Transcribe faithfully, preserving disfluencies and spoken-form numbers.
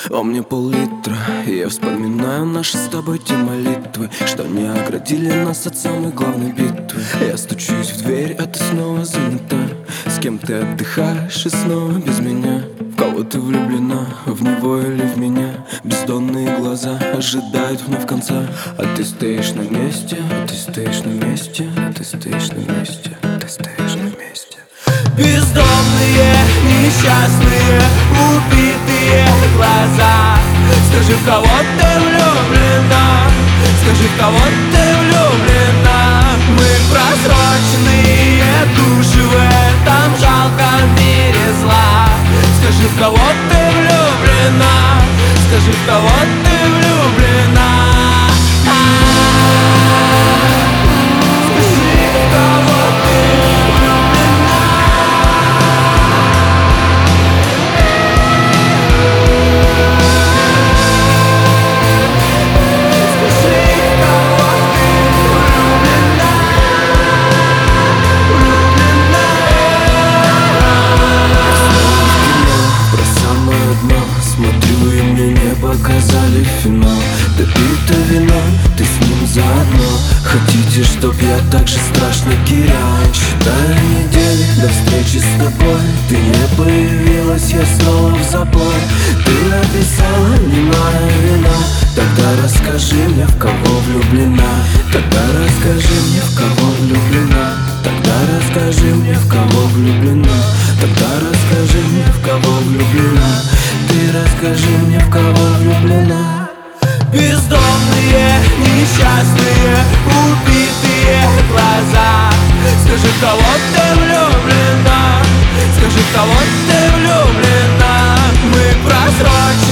А мне пол-литра, и я вспоминаю наши с тобой те молитвы, что не оградили нас от самой главной битвы. Я стучусь в дверь, а ты снова занята. С кем ты отдыхаешь и снова без меня? В кого ты влюблена, в него или в меня? Бездонные глаза ожидают вновь конца. А ты стоишь на месте, а ты стоишь на месте, а ты стоишь на месте, а ты стоишь на месте. Бездомные, несчастные, убитые глаза. Скажи, в кого ты влюблена? Скажи, в кого ты влюблена? Мы прозрачные души в этом жалком мире зла. Скажи, в кого ты влюблена? Скажи, в кого ты влюблена? Скажи, в кого ты влюблена? Скажи, в кого ты влюблена? Влюблена. Про самое дно смотрю, и мне не показали финал. Допито вино, ты с ним заодно. Хотите, чтоб я так же страшно терял? Считаю недели до встречи с тобой. Ты не появилась, я снова в забой. Ты написала, не моя вина. Тогда расскажи мне, в кого влюблена. Тогда расскажи мне, в кого влюблена. Тогда расскажи мне, в кого влюблена. Тогда расскажи мне, в кого влюблена. Ты расскажи мне, в кого влюблена. Бездомные, несчастные, убитые глаза. Скажи, в кого ты влюблена? Скажи, в кого ты влюблена? Мы прозрачные